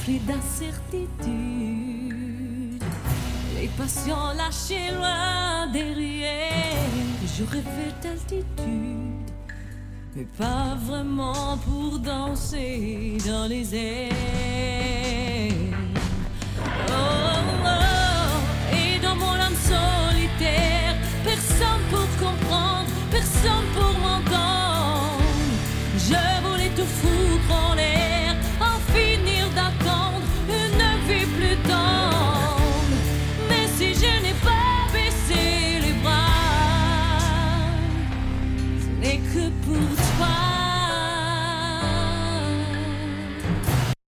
rempli d'incertitudes, les patients lâchés loin derrière. Je rêvais d'altitude, mais pas vraiment pour danser dans les airs.